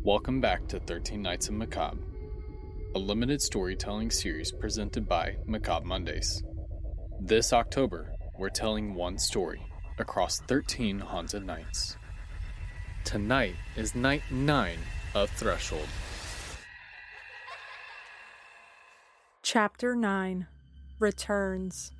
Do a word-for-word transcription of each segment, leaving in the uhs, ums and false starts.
Welcome back to thirteen Nights of Macabre, a limited storytelling series presented by Macabre Mondays. This October, we're telling one story across thirteen haunted nights. Tonight is night nine of Threshold. Chapter nine. Returns.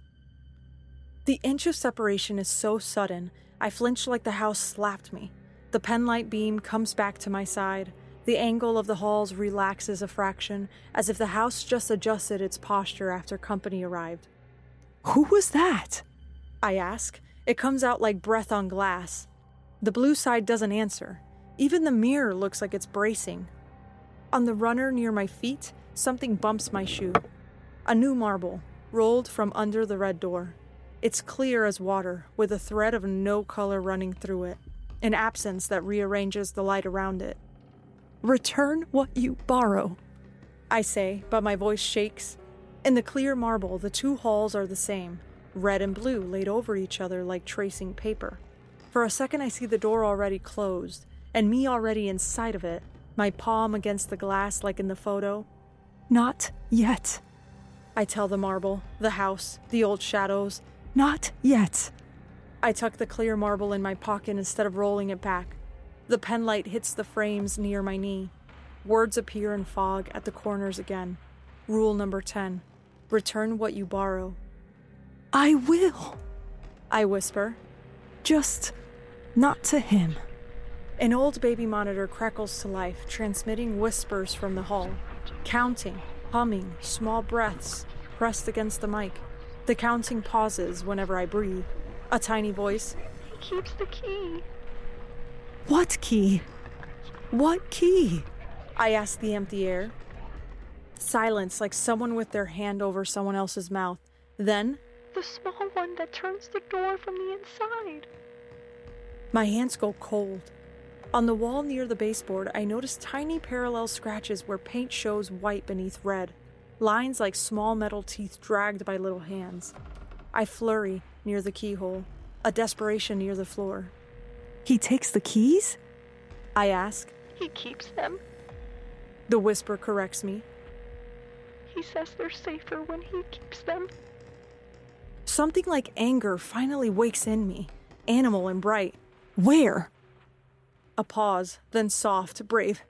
The inch of separation is so sudden, I flinch like the house slapped me. The penlight beam comes back to my side. The angle of the halls relaxes a fraction, as if the house just adjusted its posture after company arrived. "Who was that?" I ask. It comes out like breath on glass. The blue side doesn't answer. Even the mirror looks like it's bracing. On the runner near my feet, something bumps my shoe. A new marble, rolled from under the red door. It's clear as water, with a thread of no color running through it, an absence that rearranges the light around it. "Return what you borrow," I say, but my voice shakes. In the clear marble, the two halls are the same, red and blue laid over each other like tracing paper. For a second I see the door already closed, and me already inside of it, my palm against the glass like in the photo. "Not yet," I tell the marble, the house, the old shadows. "Not yet." I tuck the clear marble in my pocket instead of rolling it back. The penlight hits the frames near my knee. Words appear in fog at the corners again. Rule number ten. Return what you borrow. "I will," I whisper. "Just not to him." An old baby monitor crackles to life, transmitting whispers from the hall. Counting, humming, small breaths pressed against the mic. The counting pauses whenever I breathe. A tiny voice. "He keeps the key." "What key? What key?" I ask the empty air. Silence, like someone with their hand over someone else's mouth. Then, "The small one that turns the door from the inside." my hands go cold. On the wall near the baseboard, I notice tiny parallel scratches where paint shows white beneath red. Lines like small metal teeth dragged by little hands. I flurry near the keyhole, a desperation near the floor. "He takes the keys?" I ask. "He keeps them. The whisper corrects me. He says they're safer when he keeps them." Something like anger finally wakes in me, animal and bright. "Where?" A pause, then soft, brave.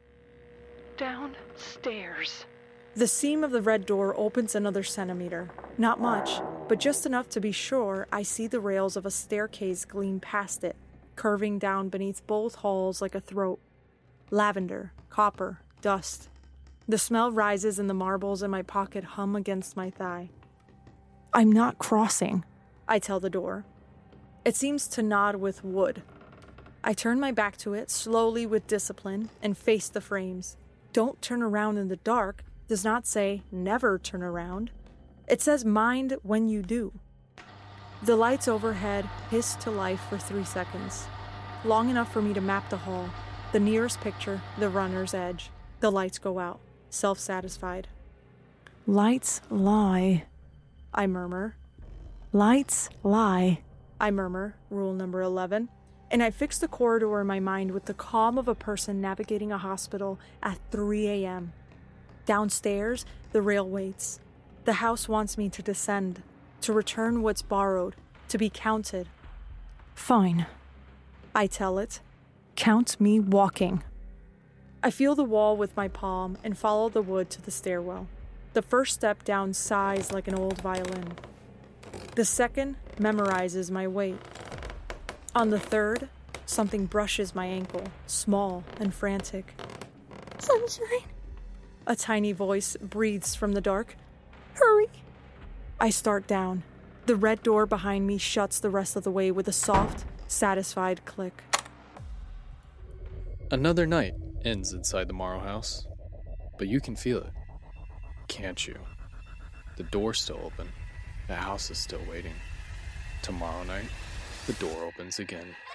"Downstairs." The seam of the red door opens another centimeter. Not much, but just enough to be sure I see the rails of a staircase gleam past it, curving down beneath both halls like a throat. Lavender, copper, dust. The smell rises and the marbles in my pocket hum against my thigh. "I'm not crossing," I tell the door. It seems to nod with wood. I turn my back to it, slowly with discipline, and face the frames. Don't turn around in the dark does not say never turn around. It says mind when you do. The lights overhead hiss to life for three seconds. Long enough for me to map the hall. The nearest picture, the runner's edge. The lights go out, self-satisfied. "Lights lie," I murmur. "Lights lie," I murmur, rule number eleven. And I fix the corridor in my mind with the calm of a person navigating a hospital at three a.m. Downstairs, the rail waits. The house wants me to descend, to return what's borrowed, to be counted. "Fine," I tell it. "Count me walking." I feel the wall with my palm and follow the wood to the stairwell. The first step down sighs like an old violin. The second memorizes my weight. On the third, something brushes my ankle, small and frantic. "Sunshine," a tiny voice breathes from the dark. "Hurry." I start down. The red door behind me shuts the rest of the way with a soft, satisfied click. Another night ends inside the Morrow House, but you can feel it, can't you? The door's still open. The house is still waiting. Tomorrow night, the door opens again.